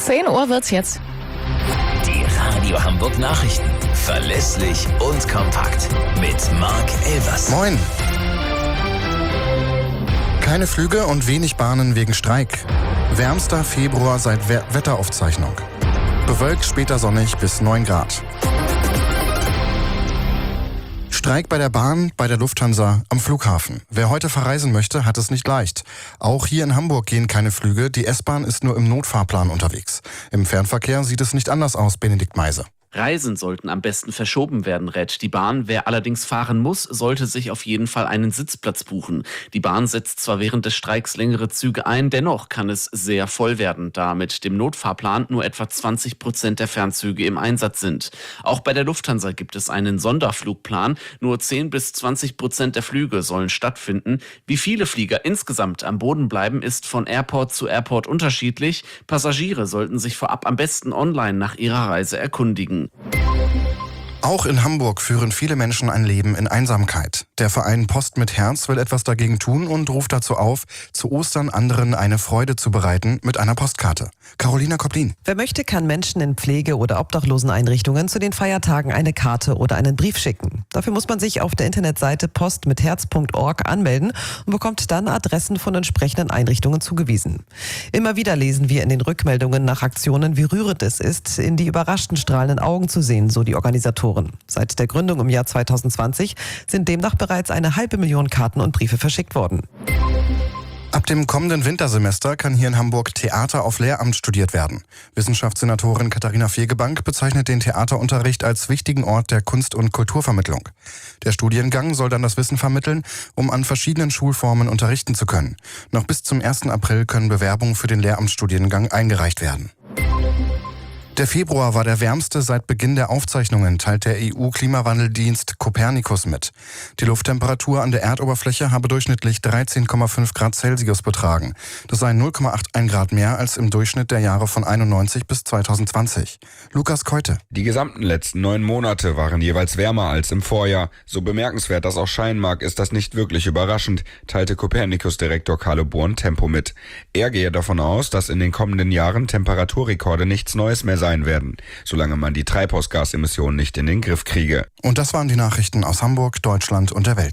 10 Uhr wird's jetzt. Die Radio Hamburg Nachrichten. Verlässlich und kompakt. Mit Marc Elvers. Moin. Keine Flüge und wenig Bahnen wegen Streik. Wärmster Februar seit Wetteraufzeichnung. Bewölkt, später sonnig bis 9 Grad. Streik bei der Bahn, bei der Lufthansa, am Flughafen. Wer heute verreisen möchte, hat es nicht leicht. Auch hier in Hamburg gehen keine Flüge, die S-Bahn ist nur im Notfahrplan unterwegs. Im Fernverkehr sieht es nicht anders aus, Benedikt Meise. Reisen sollten am besten verschoben werden, rät die Bahn. Wer allerdings fahren muss, sollte sich auf jeden Fall einen Sitzplatz buchen. Die Bahn setzt zwar während des Streiks längere Züge ein, dennoch kann es sehr voll werden, da mit dem Notfahrplan nur etwa 20% der Fernzüge im Einsatz sind. Auch bei der Lufthansa gibt es einen Sonderflugplan. Nur 10-20% der Flüge sollen stattfinden. Wie viele Flieger insgesamt am Boden bleiben, ist von Airport zu Airport unterschiedlich. Passagiere sollten sich vorab am besten online nach ihrer Reise erkundigen. Auch in Hamburg führen viele Menschen ein Leben in Einsamkeit. Der Verein Post mit Herz will etwas dagegen tun und ruft dazu auf, zu Ostern anderen eine Freude zu bereiten mit einer Postkarte. Carolina Koplin. Wer möchte, kann Menschen in Pflege- oder Obdachloseneinrichtungen zu den Feiertagen eine Karte oder einen Brief schicken. Dafür muss man sich auf der Internetseite postmitherz.org anmelden und bekommt dann Adressen von entsprechenden Einrichtungen zugewiesen. Immer wieder lesen wir in den Rückmeldungen nach Aktionen, wie rührend es ist, in die überraschten strahlenden Augen zu sehen, so die Organisatoren. Seit der Gründung im Jahr 2020 sind demnach bereits 500.000 Karten und Briefe verschickt worden. Ab dem kommenden Wintersemester kann hier in Hamburg Theater auf Lehramt studiert werden. Wissenschaftssenatorin Katharina Fegebank bezeichnet den Theaterunterricht als wichtigen Ort der Kunst- und Kulturvermittlung. Der Studiengang soll dann das Wissen vermitteln, um an verschiedenen Schulformen unterrichten zu können. Noch bis zum 1. April können Bewerbungen für den Lehramtsstudiengang eingereicht werden. Der Februar war der wärmste seit Beginn der Aufzeichnungen, teilt der EU-Klimawandeldienst Copernicus mit. Die Lufttemperatur an der Erdoberfläche habe durchschnittlich 13,5 Grad Celsius betragen. Das sei 0,81 Grad mehr als im Durchschnitt der Jahre von 91 bis 2020. Lukas Keute. Die gesamten letzten 9 Monate waren jeweils wärmer als im Vorjahr. So bemerkenswert das auch scheinen mag, ist das nicht wirklich überraschend, teilte Copernicus-Direktor Carlo Buontempo mit. Er gehe davon aus, dass in den kommenden Jahren Temperaturrekorde nichts Neues mehr sein werden, solange man die Treibhausgasemissionen nicht in den Griff kriege. Und das waren die Nachrichten aus Hamburg, Deutschland und der Welt.